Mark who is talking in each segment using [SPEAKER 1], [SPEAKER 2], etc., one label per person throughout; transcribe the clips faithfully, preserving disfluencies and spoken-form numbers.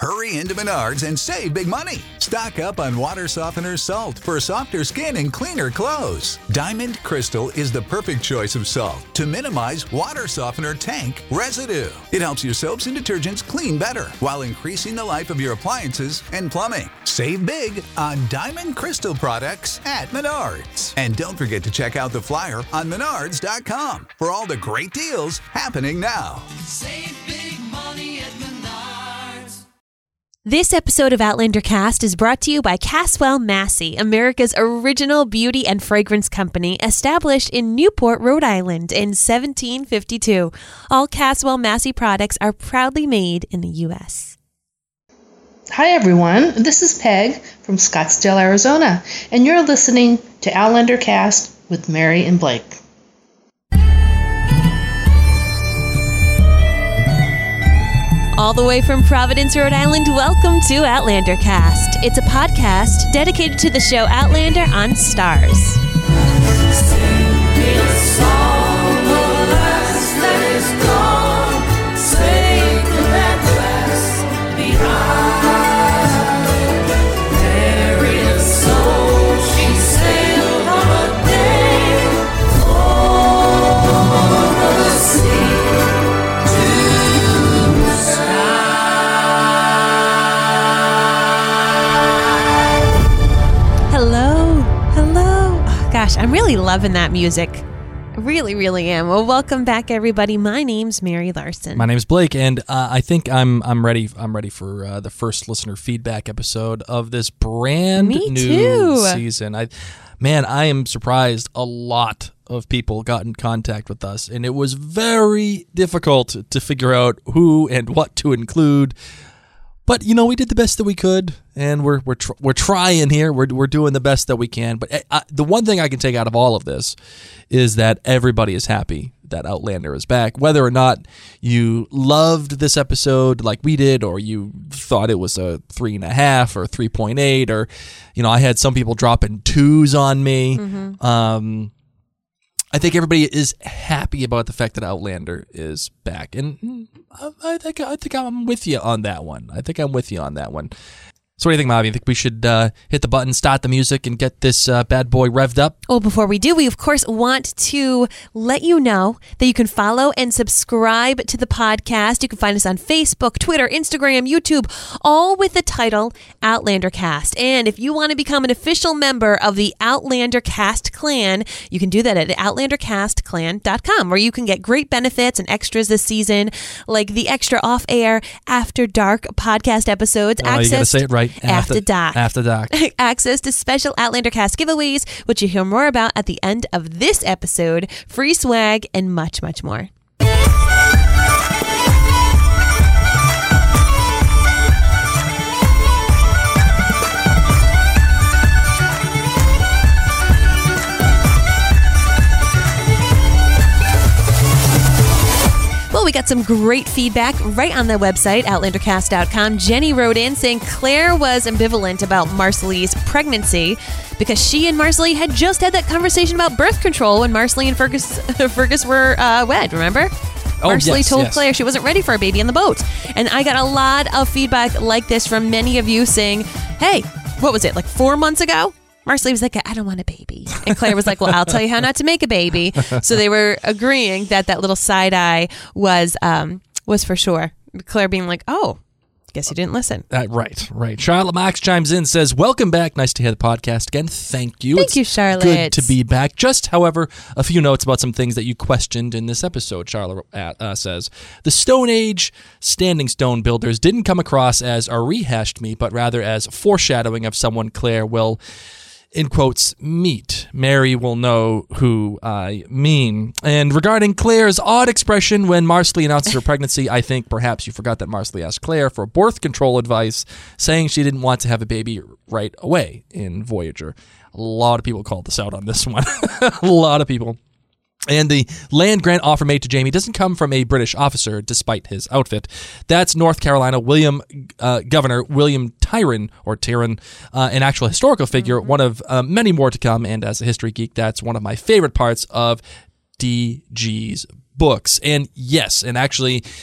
[SPEAKER 1] Hurry into Menards and save big money. Stock up on water softener salt for softer skin and cleaner clothes. Diamond Crystal is the perfect choice of salt to minimize water softener tank residue. It helps your soaps and detergents clean better while increasing the life of your appliances and plumbing. Save big on Diamond Crystal products at Menards. And don't forget to check out the flyer on menards dot com for all the great deals happening now.
[SPEAKER 2] Save big money at Menards.
[SPEAKER 3] This episode of Outlander Cast is brought to you by Caswell Massey, America's original beauty and fragrance company, established in Newport, Rhode Island in seventeen fifty-two. All Caswell Massey products are proudly made in the U S
[SPEAKER 4] Hi everyone, this is Peg from Scottsdale, Arizona, and you're listening to Outlander Cast with Mary and Blake.
[SPEAKER 3] All the way from Providence, Rhode Island, welcome to Outlander Cast. It's a podcast dedicated to the show Outlander on Stars.
[SPEAKER 2] Sing me a song of a lass that is gone. Save the red glass behind. Bury the soul she sailed on a day over the sea.
[SPEAKER 3] Hello, hello. Oh, gosh, I'm really loving that music. I really, really am. Well, welcome back, everybody. My name's Mary Larson.
[SPEAKER 5] My name's Blake, and uh, I think I'm I'm ready. I'm ready for uh, the first listener feedback episode of this brand
[SPEAKER 3] Me
[SPEAKER 5] new
[SPEAKER 3] too.
[SPEAKER 5] season. I, man, I am surprised. A lot of people got in contact with us, and it was very difficult to figure out who and what to include. But you know, we did the best that we could, and we're we're tr- we're trying here. We're we're doing the best that we can. But I, the one thing I can take out of all of this is that everybody is happy that Outlander is back. Whether or not you loved this episode like we did, or you thought it was a three and a half or three point eight, or you know, I had some people dropping twos on me. Mm-hmm. Um, I think everybody is happy about the fact that Outlander is back, and I, I think I think I'm with you on that one. I think I'm with you on that one. So what do you think, Mom? You think we should uh, hit the button, start the music, and get this uh, bad boy revved up?
[SPEAKER 3] Well, before we do, we of course want to let you know that you can follow and subscribe to the podcast. You can find us on Facebook, Twitter, Instagram, YouTube, all with the title Outlander Cast. And if you want to become an official member of the Outlander Cast clan, you can do that at outlander cast clan dot com, where you can get great benefits and extras this season, like the extra off-air After Dark podcast episodes.
[SPEAKER 5] Oh, you got to say it right.
[SPEAKER 3] After, after Dark.
[SPEAKER 5] After Dark.
[SPEAKER 3] Access to special Outlander Cast giveaways, which you hear more about at the end of this episode, free swag, and much, much more. Well, we got some great feedback right on the website, outlander cast dot com. Jenny wrote in saying Claire was ambivalent about Marcelly's pregnancy because she and Marcelly had just had that conversation about birth control when Marcelly and Fergus, Fergus were uh, wed, remember?
[SPEAKER 5] Oh,
[SPEAKER 3] Marcelly
[SPEAKER 5] yes,
[SPEAKER 3] told
[SPEAKER 5] yes.
[SPEAKER 3] Claire she wasn't ready for a baby on the boat. And I got a lot of feedback like this from many of you saying, hey, what was it, like four months ago? Marcelly was like, I don't want a baby. And Claire was like, well, I'll tell you how not to make a baby. So they were agreeing that that little side eye was um, was for sure. Claire being like, oh, guess you didn't listen.
[SPEAKER 5] Uh, right, right. Charlotte Max chimes in, says, welcome back. Nice to hear the podcast again. Thank you.
[SPEAKER 3] Thank
[SPEAKER 5] it's
[SPEAKER 3] you, Charlotte.
[SPEAKER 5] Good to be back. Just, however, a few notes about some things that you questioned in this episode, Charlotte uh, says. The Stone Age Standing Stone builders didn't come across as a rehashed me, but rather as foreshadowing of someone Claire will, in quotes, meet. Mary will know who I mean. And regarding Claire's odd expression when Marcelly announces her pregnancy, I think perhaps you forgot that Marcelly asked Claire for birth control advice, saying she didn't want to have a baby right away in Voyager. A lot of people called this out on this one. A lot of people. And the land grant offer made to Jamie doesn't come from a British officer, despite his outfit. That's North Carolina William uh, Governor William Tyron, or Tyron, uh, an actual historical figure, mm-hmm. one of uh, many more to come. And as a history geek, that's one of my favorite parts of D G's books. And yes, and actually,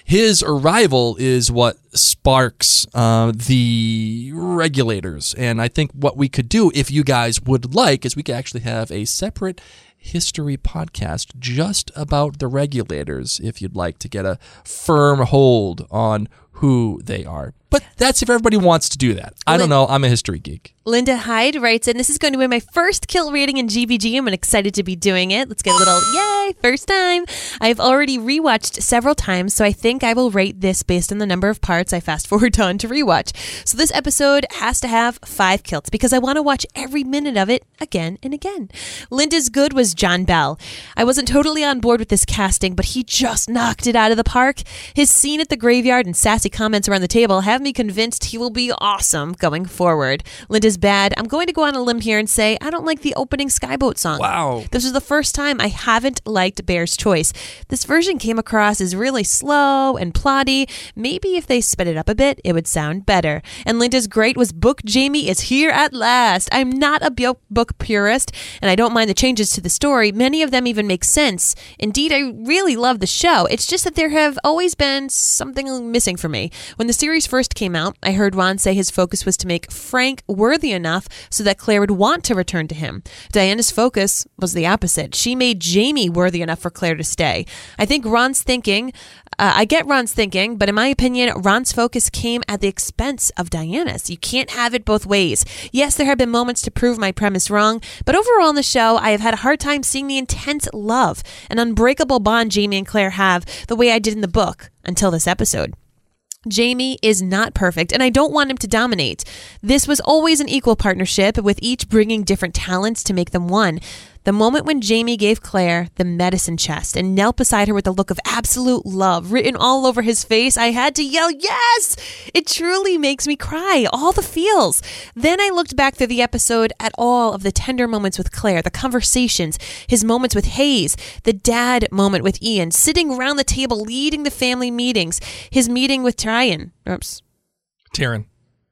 [SPEAKER 5] his arrival is what sparks uh, the regulators. And I think what we could do, if you guys would like, is we could actually have a separate history podcast just about the regulators, if you'd like to get a firm hold on who they are. But that's if everybody wants to do that. I don't know. I'm a history geek.
[SPEAKER 3] Linda Hyde writes in, this is going to be my first kill rating in G V G. I'm excited to be doing it. Let's get a little, yay, first time. I've already rewatched several times, so I think I will rate this based on the number of parts I fast forward on to rewatch. So this episode has to have five kills because I want to watch every minute of it again and again. Linda's good was John Bell. I wasn't totally on board with this casting, but he just knocked it out of the park. His scene at the graveyard and sassy comments around the table have me convinced he will be awesome going forward. Linda's bad. I'm going to go on a limb here and say I don't like the opening Skyboat song.
[SPEAKER 5] Wow.
[SPEAKER 3] This was the first time I haven't liked Bear's Choice. This version came across as really slow and plotty. Maybe if they sped it up a bit, it would sound better. And Linda's great was Book Jamie is here at last. I'm not a bu- book purist, and I don't mind the changes to the story. Many of them even make sense. Indeed, I really love the show. It's just that there have always been something missing for me. When the series first came out, I heard Ron say his focus was to make Frank worthy enough so that Claire would want to return to him. Diana's focus was the opposite. She made Jamie worthy enough for Claire to stay. I think Ron's thinking, uh, I get Ron's thinking, but in my opinion, Ron's focus came at the expense of Diana's. You can't have it both ways. Yes, there have been moments to prove my premise wrong, but overall in the show, I have had a hard time seeing the intense love and unbreakable bond Jamie and Claire have the way I did in the book until this episode. Jamie is not perfect, and I don't want him to dominate. This was always an equal partnership, with each bringing different talents to make them one. The moment when Jamie gave Claire the medicine chest and knelt beside her with a look of absolute love written all over his face, I had to yell, yes! It truly makes me cry, all the feels. Then I looked back through the episode at all of the tender moments with Claire, the conversations, his moments with Hayes, the dad moment with Ian, sitting around the table leading the family meetings, his meeting with Tryon. Oops.
[SPEAKER 5] Taryn.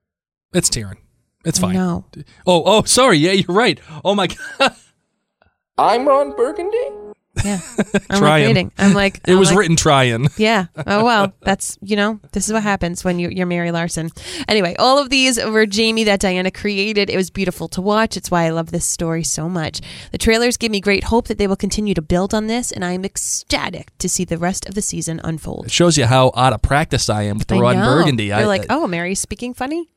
[SPEAKER 5] It's Taryn. It's fine.
[SPEAKER 3] No.
[SPEAKER 5] Oh, oh, sorry. Yeah, you're right. Oh, my God.
[SPEAKER 6] I'm Ron Burgundy?
[SPEAKER 3] Yeah. I'm
[SPEAKER 5] Try
[SPEAKER 3] like
[SPEAKER 5] 'em.
[SPEAKER 3] waiting. I'm like,
[SPEAKER 5] It
[SPEAKER 3] I'm
[SPEAKER 5] was
[SPEAKER 3] like,
[SPEAKER 5] written Tryon.
[SPEAKER 3] Yeah. Oh, well, that's, you know, this is what happens when you, you're Mary Larson. Anyway, all of these were Jamie that Diana created. It was beautiful to watch. It's why I love this story so much. The trailers give me great hope that they will continue to build on this, and I'm ecstatic to see the rest of the season unfold.
[SPEAKER 5] It shows you how out of practice I am with the
[SPEAKER 3] I
[SPEAKER 5] Ron
[SPEAKER 3] know.
[SPEAKER 5] Burgundy.
[SPEAKER 3] You're
[SPEAKER 5] I,
[SPEAKER 3] like, oh, Mary's speaking funny?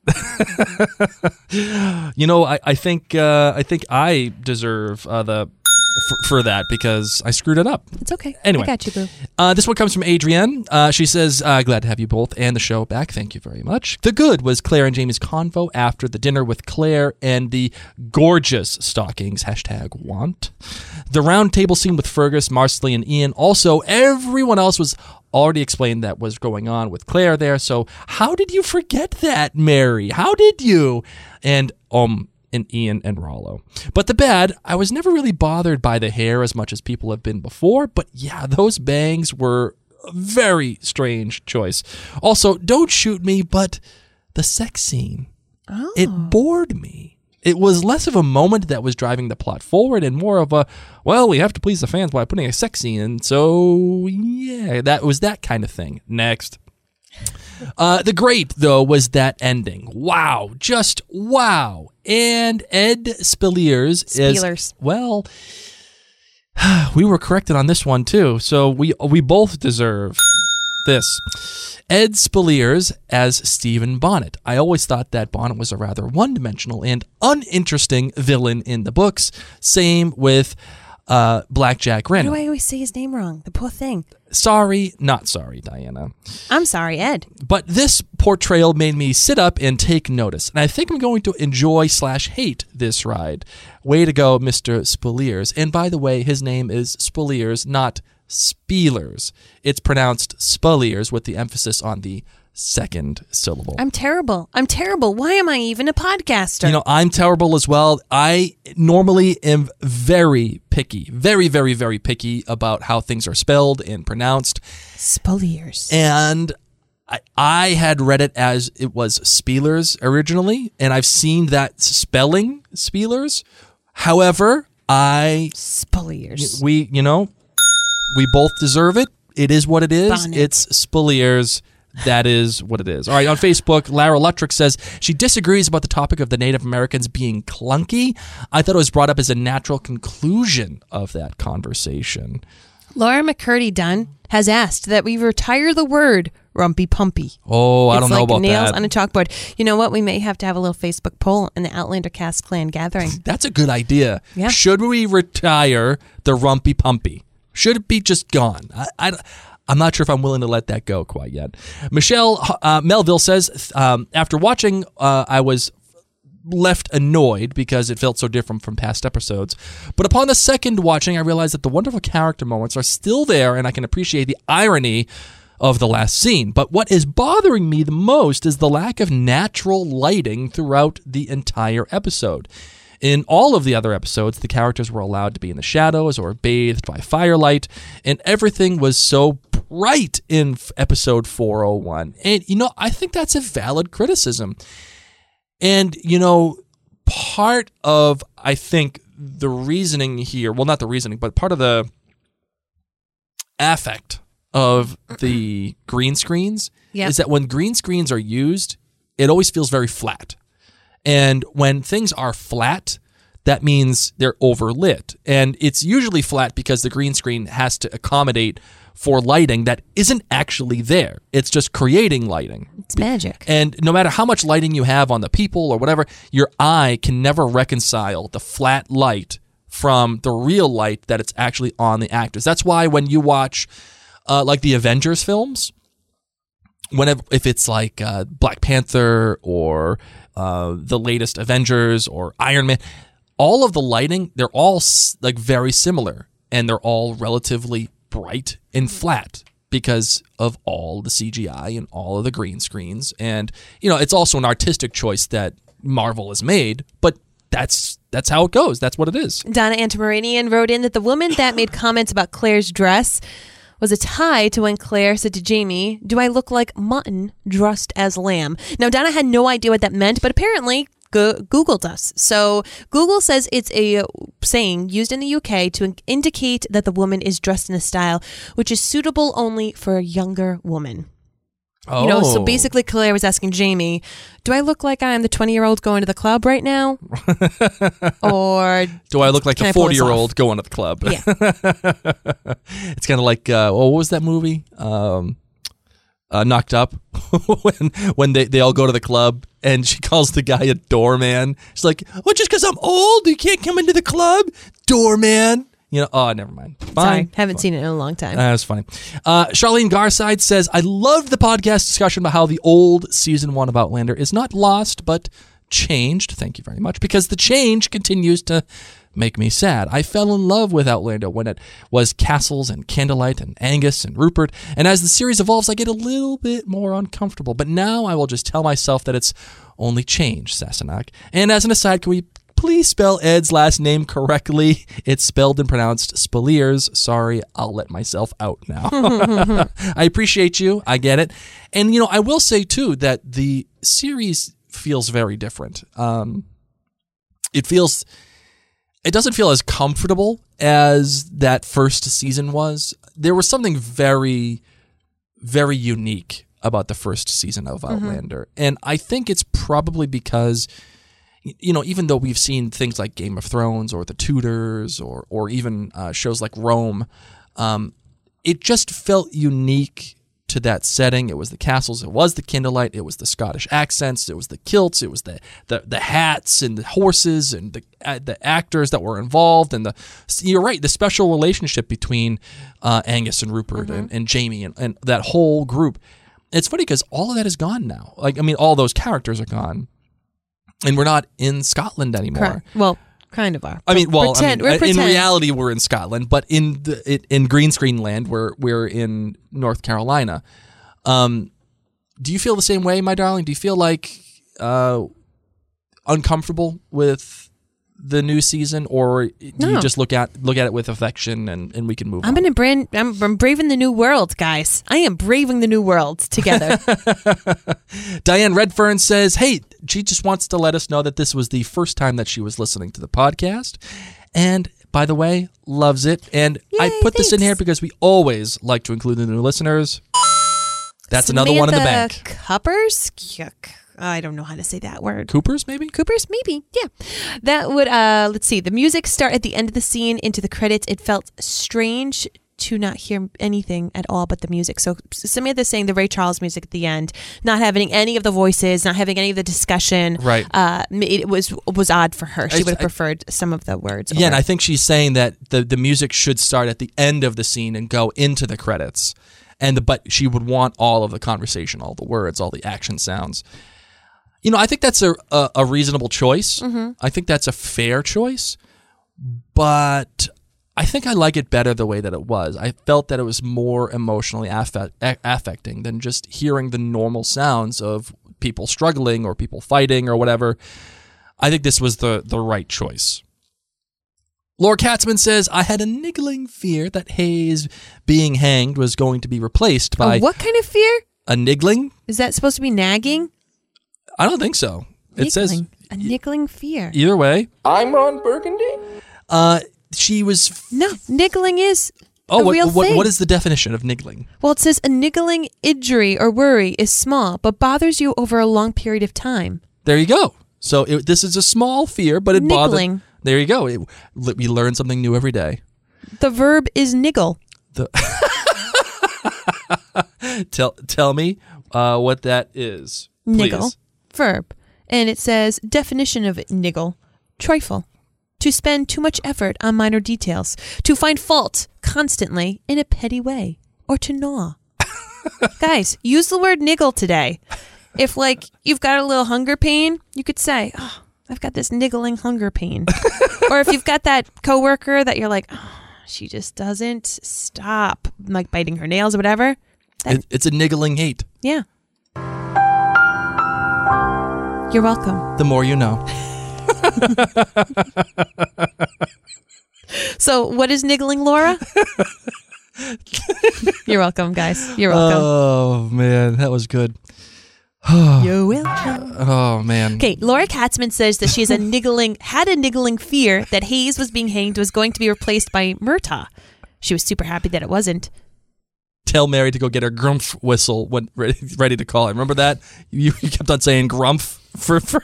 [SPEAKER 5] You know, I, I think uh, I think I deserve uh, the for, for that because I screwed it up.
[SPEAKER 3] It's okay.
[SPEAKER 5] Anyway.
[SPEAKER 3] I got you, boo.
[SPEAKER 5] Uh, this one comes from Adrienne. Uh, she says, uh, glad to have you both and the show back. Thank you very much. The good was Claire and Jamie's convo after the dinner with Claire and the gorgeous stockings, hashtag want. The round table scene with Fergus, Marcelly, and Ian. Also, everyone else was already explained that was going on with Claire there. So how did you forget that, Mary? How did you? And, um... and Ian and Rollo. But the bad, I was never really bothered by the hair as much as people have been before, but yeah, those bangs were a very strange choice. Also, don't shoot me, but the sex scene,
[SPEAKER 3] Oh.
[SPEAKER 5] it bored me. It was less of a moment that was driving the plot forward and more of a, well, we have to please the fans by putting a sex scene in, so yeah, that was that kind of thing. Next. Uh, the great, though, was that ending. Wow. Just wow. And Ed Spilliers is...
[SPEAKER 3] Spielers.
[SPEAKER 5] Well, we were corrected on this one, too. So we we both deserve this. Ed Spilliers as Stephen Bonnet. I always thought that Bonnet was a rather one-dimensional and uninteresting villain in the books. Same with uh, Blackjack
[SPEAKER 3] Why
[SPEAKER 5] Rennie.
[SPEAKER 3] do I always say his name wrong? The poor thing.
[SPEAKER 5] Sorry, not sorry, Diana.
[SPEAKER 3] I'm sorry, Ed.
[SPEAKER 5] But this portrayal made me sit up and take notice. And I think I'm going to enjoy slash hate this ride. Way to go, Mister Spilliers. And by the way, his name is Spilliers, not Spielers. It's pronounced Spilliers with the emphasis on the second syllable.
[SPEAKER 3] I'm terrible. I'm terrible. Why am I even a podcaster?
[SPEAKER 5] You know, I'm terrible as well. I normally am very picky, very, very, very picky about how things are spelled and pronounced.
[SPEAKER 3] Spilliers.
[SPEAKER 5] And I, I had read it as it was Spielers originally, and I've seen that spelling Spielers. However, I
[SPEAKER 3] Spilliers.
[SPEAKER 5] we you know we both deserve it. it is what it is.
[SPEAKER 3] Bonnet.
[SPEAKER 5] It's Spaliers. That is what it is. All right, on Facebook, Lara Lutrick says she disagrees about the topic of the Native Americans being clunky. I thought it was brought up as a natural conclusion of that conversation.
[SPEAKER 3] Laura McCurdy Dunn has asked that we retire the word rumpy pumpy.
[SPEAKER 5] Oh, I
[SPEAKER 3] it's
[SPEAKER 5] don't know
[SPEAKER 3] like
[SPEAKER 5] about
[SPEAKER 3] nails
[SPEAKER 5] that.
[SPEAKER 3] on a chalkboard. You know what? We may have to have a little Facebook poll in the Outlander Cast Clan gathering.
[SPEAKER 5] That's a good idea.
[SPEAKER 3] Yeah.
[SPEAKER 5] Should we retire the rumpy pumpy? Should it be just gone? I, I, I'm not sure if I'm willing to let that go quite yet. Michelle uh, Melville says, um, after watching, uh, I was left annoyed because it felt so different from past episodes. But upon the second watching, I realized that the wonderful character moments are still there, and I can appreciate the irony of the last scene. But what is bothering me the most is the lack of natural lighting throughout the entire episode. In all of the other episodes, the characters were allowed to be in the shadows or bathed by firelight, and everything was so bright in f- episode four oh one. And, you know, I think that's a valid criticism. And, you know, part of, I think, the reasoning here, well, not the reasoning, but part of the affect of the green screens
[SPEAKER 3] Yep.
[SPEAKER 5] is that when green screens are used, it always feels very flat. And when things are flat, that means they're overlit. And it's usually flat because the green screen has to accommodate for lighting that isn't actually there. It's just creating lighting.
[SPEAKER 3] It's magic.
[SPEAKER 5] And no matter how much lighting you have on the people or whatever, your eye can never reconcile the flat light from the real light that it's actually on the actors. That's why when you watch uh, like the Avengers films, whenever if it's like uh, Black Panther or uh, the latest Avengers or Iron Man, all of the lighting, they're all s- like very similar, and they're all relatively bright and flat because of all the C G I and all of the green screens. And, you know, it's also an artistic choice that Marvel has made, but that's that's how it goes. That's what it is.
[SPEAKER 3] Donna Antamarinian wrote in that the woman that made comments about Claire's dress was a tie to when Claire said to Jamie, "Do I look like mutton dressed as lamb?" Now, Donna had no idea what that meant, but apparently Go- Google does. So Google says it's a saying used in the U K to indicate that the woman is dressed in a style which is suitable only for a younger woman.
[SPEAKER 5] Oh.
[SPEAKER 3] You know, so basically Claire was asking Jamie, do I look like I'm the twenty-year-old going to the club right now? Or
[SPEAKER 5] Do I look like
[SPEAKER 3] can
[SPEAKER 5] the
[SPEAKER 3] I pull this
[SPEAKER 5] forty-year-old going to the club?
[SPEAKER 3] Yeah.
[SPEAKER 5] It's kind of like, uh, oh, what was that movie? Um, uh, Knocked Up. when when they, they all go to the club and she calls the guy a doorman. She's like, well, just because I'm old, you can't come into the club? Doorman. You know, oh, never mind. Fine.
[SPEAKER 3] Sorry, haven't seen it in a long time.
[SPEAKER 5] Uh, that's funny. Uh, Charlene Garside says, I loved the podcast discussion about how the old season one of Outlander is not lost, but changed. Thank you very much. Because the change continues to make me sad. I fell in love with Outlander when it was castles and candlelight and Angus and Rupert. And as the series evolves, I get a little bit more uncomfortable. But now I will just tell myself that it's only change, Sassenach. And as an aside, can we please spell Ed's last name correctly? It's spelled and pronounced Spaliers. Sorry, I'll let myself out now. I appreciate you. I get it. And, you know, I will say, too, that the series feels very different. Um, it feels... It doesn't feel as comfortable as that first season was. There was something very, very unique about the first season of Outlander. Mm-hmm. And I think it's probably because, you know, even though we've seen things like Game of Thrones or The Tudors or or even uh, shows like Rome, um, it just felt unique to that setting. It was the castles, it was the candlelight, it was the Scottish accents, it was the kilts, it was the the, the hats and the horses and the uh, the actors that were involved, and the you're right, the special relationship between uh, Angus and Rupert mm-hmm. and, and Jamie and, and that whole group. It's funny because all of that is gone now. Like, I mean, all those characters are gone, and we're not in Scotland anymore.
[SPEAKER 3] Correct. Well, kind of are.
[SPEAKER 5] I mean, well,
[SPEAKER 3] pretend,
[SPEAKER 5] I mean, in
[SPEAKER 3] pretend.
[SPEAKER 5] reality, we're in Scotland, but in the it, in green screen land, we're we're in North Carolina. Um, do you feel the same way, my darling? Do you feel like uh, uncomfortable with the new season, or do
[SPEAKER 3] No.
[SPEAKER 5] you just look at look at it with affection and, and we can move
[SPEAKER 3] I'm
[SPEAKER 5] on?
[SPEAKER 3] gonna brand. I'm, I'm braving the new world, guys. I am braving the new world together.
[SPEAKER 5] Diane Redfern says, hey, she just wants to let us know that this was the first time that she was listening to the podcast. And by the way, loves it. And I
[SPEAKER 3] Yay,
[SPEAKER 5] put this in
[SPEAKER 3] thanks.
[SPEAKER 5] here because we always like to include the new listeners. That's another one in the bank.
[SPEAKER 3] Samantha Cuppers? Yuck. I don't know how to say that word.
[SPEAKER 5] Coopers, maybe?
[SPEAKER 3] Coopers, maybe. Yeah. That would, uh, let's see. The music start at the end of the scene into the credits. It felt strange to not hear anything at all but the music. So Samantha's saying the Ray Charles music at the end, not having any of the voices, not having any of the discussion.
[SPEAKER 5] Right.
[SPEAKER 3] Uh, it was was odd for her. She
[SPEAKER 5] I-
[SPEAKER 3] would have
[SPEAKER 5] I-
[SPEAKER 3] preferred some of the words.
[SPEAKER 5] Yeah, and
[SPEAKER 3] over.
[SPEAKER 5] I think she's saying that the, the music should start at the end of the scene and go into the credits. And the, but she would want all of the conversation, all the words, all the action sounds. You know, I think that's a, a, a reasonable choice.
[SPEAKER 3] Mm-hmm.
[SPEAKER 5] I think that's a fair choice. But I think I like it better the way that it was. I felt that it was more emotionally affect, a- affecting than just hearing the normal sounds of people struggling or people fighting or whatever. I think this was the, the right choice. Laura Katzman says, I had a niggling fear that Hayes being hanged was going to be replaced by
[SPEAKER 3] A what kind of fear?
[SPEAKER 5] a niggling.
[SPEAKER 3] Is that supposed to be nagging?
[SPEAKER 5] I don't think so. It says
[SPEAKER 3] Niggling. a niggling fear.
[SPEAKER 5] either way.
[SPEAKER 6] I'm Ron Burgundy.
[SPEAKER 5] Uh, she was.
[SPEAKER 3] No, niggling is
[SPEAKER 5] Oh,
[SPEAKER 3] a
[SPEAKER 5] what,
[SPEAKER 3] real
[SPEAKER 5] what,
[SPEAKER 3] thing.
[SPEAKER 5] what is the definition of niggling?
[SPEAKER 3] Well, it says a niggling injury or worry is small, but bothers you over a long period of time.
[SPEAKER 5] There you go. So it, this is a small fear, but it
[SPEAKER 3] Niggling.
[SPEAKER 5] bothered. There you go. It, we learn something new every day.
[SPEAKER 3] The verb is niggle.
[SPEAKER 5] The tell tell me uh, what that is. Please.
[SPEAKER 3] Niggle. Verb. And it says definition of niggle. Trifle. To spend too much effort on minor details. To find fault constantly in a petty way. Or to gnaw. Guys, use the word niggle today. If, like, you've got a little hunger pain, you could say, oh, I've got this niggling hunger pain. Or if you've got that coworker that you're like, oh, she just doesn't stop, like, biting her nails or whatever. That,
[SPEAKER 5] It, it's a niggling hate.
[SPEAKER 3] yeah. You're welcome.
[SPEAKER 5] The more you know.
[SPEAKER 3] So, what is niggling, Laura? You're welcome, guys. You're welcome.
[SPEAKER 5] Oh man, that was good.
[SPEAKER 3] You're welcome.
[SPEAKER 5] Oh man.
[SPEAKER 3] Okay, Laura Katzman says that she has a niggling, had a niggling fear that Hayes was being hanged was going to be replaced by Murtaugh. She was super happy that it wasn't.
[SPEAKER 5] Tell Mary to go get her grumph whistle when ready, ready to call it. Remember that? You, you kept on saying grumph for for.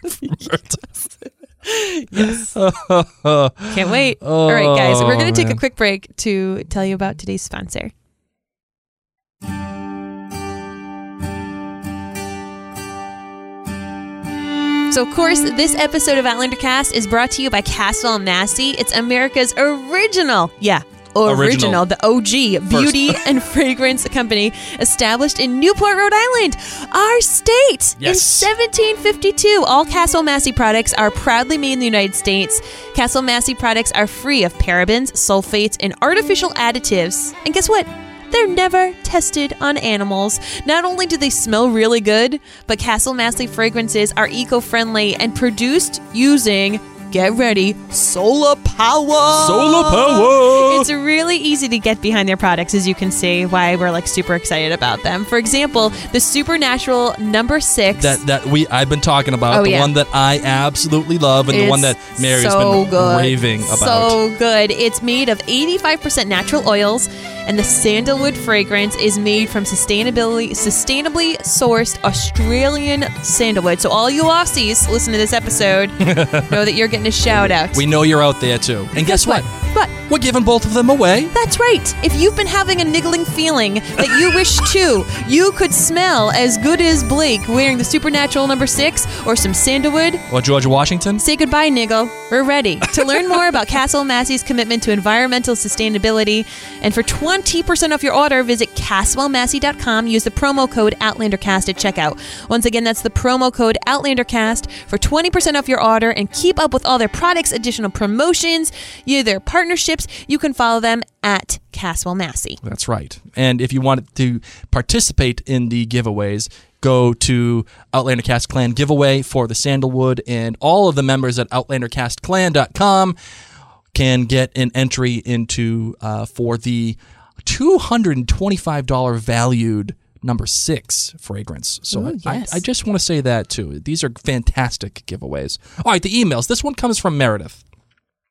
[SPEAKER 3] Yes. Can't wait. All right, guys, we're going to take
[SPEAKER 5] man.
[SPEAKER 3] a quick break to tell you about today's sponsor. So, of course, this episode of Outlander Cast is brought to you by Caswell Massey. It's America's original, yeah, original,
[SPEAKER 5] Original.
[SPEAKER 3] the O G beauty and fragrance company established in Newport, Rhode Island, our state. In
[SPEAKER 5] Yes.
[SPEAKER 3] seventeen fifty-two, all Caswell Massey products are proudly made in the United States. Caswell Massey products are free of parabens, sulfates, and artificial additives. And guess what? They're never tested on animals. Not only do they smell really good, but Castle Massey fragrances are eco-friendly and produced using, get ready, solar power.
[SPEAKER 5] Solar power.
[SPEAKER 3] It's really easy to get behind their products, as you can see why we're like super excited about them. For example, the Supernatural number six.
[SPEAKER 5] that that we I've been talking about,
[SPEAKER 3] Oh,
[SPEAKER 5] the
[SPEAKER 3] yeah.
[SPEAKER 5] one that I absolutely love, and the one that
[SPEAKER 3] It's
[SPEAKER 5] Mary's
[SPEAKER 3] so
[SPEAKER 5] been
[SPEAKER 3] good.
[SPEAKER 5] raving about.
[SPEAKER 3] So good. It's made of eighty-five percent natural oils, and the sandalwood fragrance is made from sustainably sustainably sourced Australian sandalwood. So all you Aussies listen to this episode know that you're getting a shout out.
[SPEAKER 5] We know you're out there too. And guess what?
[SPEAKER 3] What?
[SPEAKER 5] We're giving both of them away.
[SPEAKER 3] That's right. If you've been having a niggling feeling that you wish too, you could smell as good as Blake wearing the Supernatural number six or some sandalwood.
[SPEAKER 5] Or George Washington.
[SPEAKER 3] Say goodbye, niggle. We're ready. To learn more about Castle Massey's commitment to environmental sustainability, and for twenty percent off your order, visit caswell massey dot com. Use the promo code OutlanderCast at checkout. Once again, that's the promo code OutlanderCast for twenty percent off your order, and keep up with all their products, additional promotions, yeah, their partnerships. You can follow them at Caswell Massey.
[SPEAKER 5] That's right. And if you want to participate in the giveaways, go to Outlander Cast Clan giveaway for the sandalwood, and all of the members at outlander cast clan dot com can get an entry into uh, for the two hundred twenty-five dollars valued number six fragrance. So
[SPEAKER 3] Ooh,
[SPEAKER 5] I,
[SPEAKER 3] yes.
[SPEAKER 5] I just want to say that too. These are fantastic giveaways. All right, the emails. This one comes from Meredith.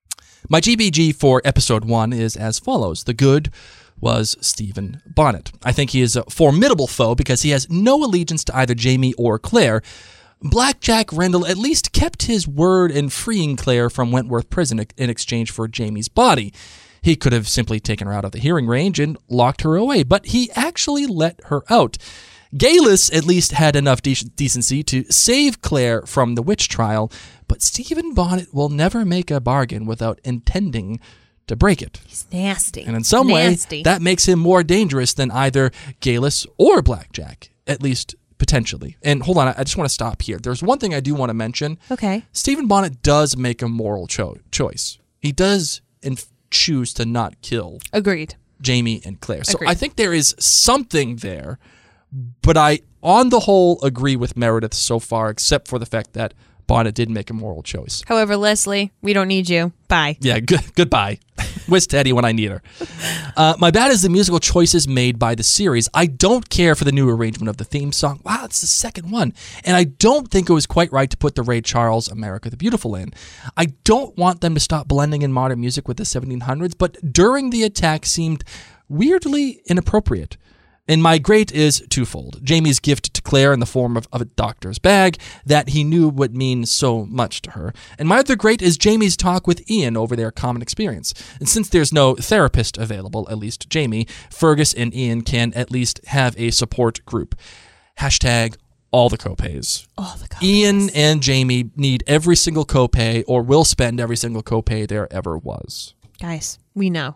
[SPEAKER 5] My G B G for episode one is as follows. The good was Stephen Bonnet. I think he is a formidable foe because he has no allegiance to either Jamie or Claire. Blackjack Rendell at least kept his word in freeing Claire from Wentworth Prison in exchange for Jamie's body. He could have simply taken her out of the hearing range and locked her away, but he actually let her out. Galus at least had enough de- decency to save Claire from the witch trial, but Stephen Bonnet will never make a bargain without intending to break it.
[SPEAKER 3] He's nasty.
[SPEAKER 5] And in some
[SPEAKER 3] nasty.
[SPEAKER 5] way, that makes him more dangerous than either Galus or Blackjack, at least potentially. And hold on, I just want to stop here. There's one thing I do want to mention.
[SPEAKER 3] Okay.
[SPEAKER 5] Stephen Bonnet does make a moral cho- choice. He does inf- choose to not kill
[SPEAKER 3] Agreed.
[SPEAKER 5] Jamie and Claire. So
[SPEAKER 3] Agreed.
[SPEAKER 5] I think there is something there, but I, on the whole, agree with Meredith so far, except for the fact that Bonnet did make a moral choice.
[SPEAKER 3] However, Leslie, we don't need you. Bye.
[SPEAKER 5] Yeah, good, goodbye. Where's Teddy when I need her? Uh, my bad is the musical choices made by the series. I don't care for the new arrangement of the theme song. Wow, it's the second one. And I don't think it was quite right to put the Ray Charles America the Beautiful in. I don't want them to stop blending in modern music with the seventeen hundreds, but During the Attack seemed weirdly inappropriate. And my great is twofold. Jamie's gift to Claire in the form of, of a doctor's bag that he knew would mean so much to her. And my other great is Jamie's talk with Ian over their common experience. And since there's no therapist available, at least Jamie, Fergus and Ian can at least have a support group. Hashtag all the copays.
[SPEAKER 3] All the copays.
[SPEAKER 5] Ian and Jamie need every single copay or will spend every single copay there ever was.
[SPEAKER 3] Guys, we know.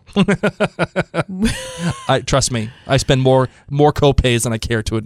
[SPEAKER 5] I trust me. I spend more more copays than I care to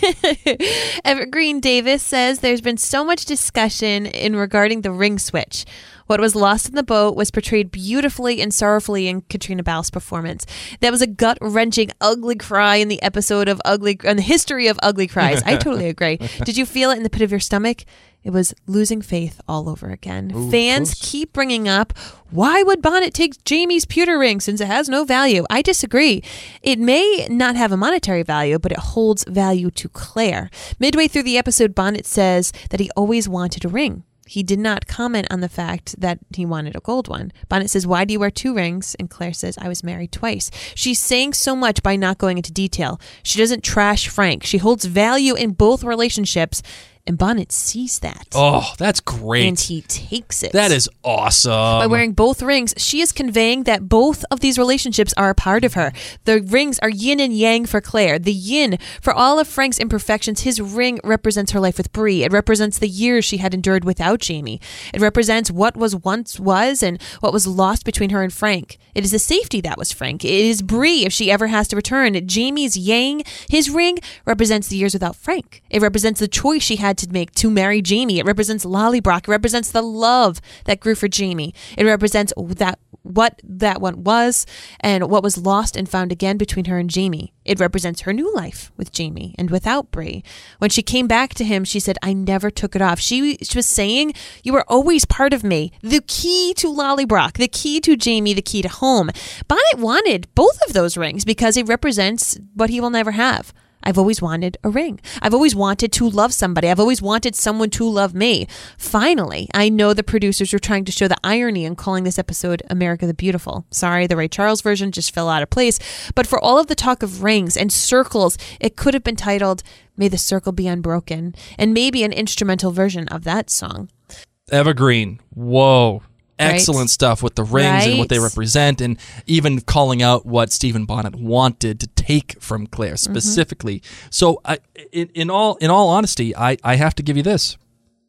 [SPEAKER 5] admit.
[SPEAKER 3] Evergreen Davis says there's been so much discussion in regarding the ring switch. What was lost in the boat was portrayed beautifully and sorrowfully in Katrina Balf's performance. That was a gut-wrenching, ugly cry in the episode of Ugly, in the history of ugly cries. I totally agree. Did you feel it in the pit of your stomach? It was losing faith all over again.
[SPEAKER 5] Ooh,
[SPEAKER 3] Fans
[SPEAKER 5] close.
[SPEAKER 3] keep bringing up, why would Bonnet take Jamie's pewter ring since it has no value? I disagree. It may not have a monetary value, but it holds value to Claire. Midway through the episode, Bonnet says that he always wanted a ring. He did not comment on the fact that he wanted a gold one. Bonnet says, why do you wear two rings? And Claire says, I was married twice. She's saying so much by not going into detail. She doesn't trash Frank. She holds value in both relationships. And Bonnet sees that.
[SPEAKER 5] Oh, that's great.
[SPEAKER 3] And he takes it.
[SPEAKER 5] That is awesome.
[SPEAKER 3] By wearing both rings, she is conveying that both of these relationships are a part of her. The rings are yin and yang for Claire. The yin, for all of Frank's imperfections, his ring represents her life with Bree. It represents the years she had endured without Jamie. It represents what was once was and what was lost between her and Frank. It is the safety that was Frank. It is Bree if she ever has to return. Jamie's yang, his ring, represents the years without Frank. It represents the choice she had to make to marry Jamie. It represents Lollybrock. It represents the love that grew for Jamie. It represents that what that one was and what was lost and found again between her and Jamie. It represents her new life with Jamie and without Bree. When she came back to him, she said, I never took it off. She, she was saying, you were always part of me. The key to Lollybrock, the key to Jamie, the key to home. Bonnet wanted both of those rings because it represents what he will never have. I've always wanted a ring. I've always wanted to love somebody. I've always wanted someone to love me. Finally, I know the producers were trying to show the irony in calling this episode America the Beautiful. Sorry, the Ray Charles version just fell out of place. But for all of the talk of rings and circles, it could have been titled May the Circle Be Unbroken, and maybe an instrumental version of that song.
[SPEAKER 5] Evergreen. Whoa. Excellent
[SPEAKER 3] Right.
[SPEAKER 5] stuff with the rings and what they
[SPEAKER 3] Right.
[SPEAKER 5] represent, and even calling out what Stephen Bonnet wanted to take from Claire specifically. Mm-hmm. So, I, in, in all in all honesty, I, I have to give you this.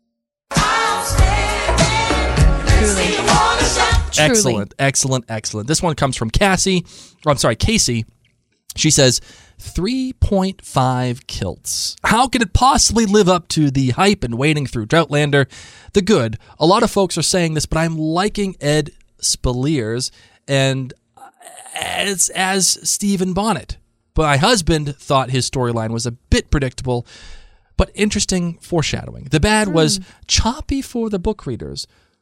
[SPEAKER 3] Truly.
[SPEAKER 5] Excellent, excellent, excellent. This one comes from Cassie. Or I'm sorry, Casey. She says, three point five kilts. How could it possibly live up to the hype and wading through Droughtlander? The good. A lot of folks are saying this, but I'm liking Ed Spaliers and as, as Stephen Bonnet. But my husband thought his storyline was a bit predictable, but interesting foreshadowing. The bad was choppy for the book readers.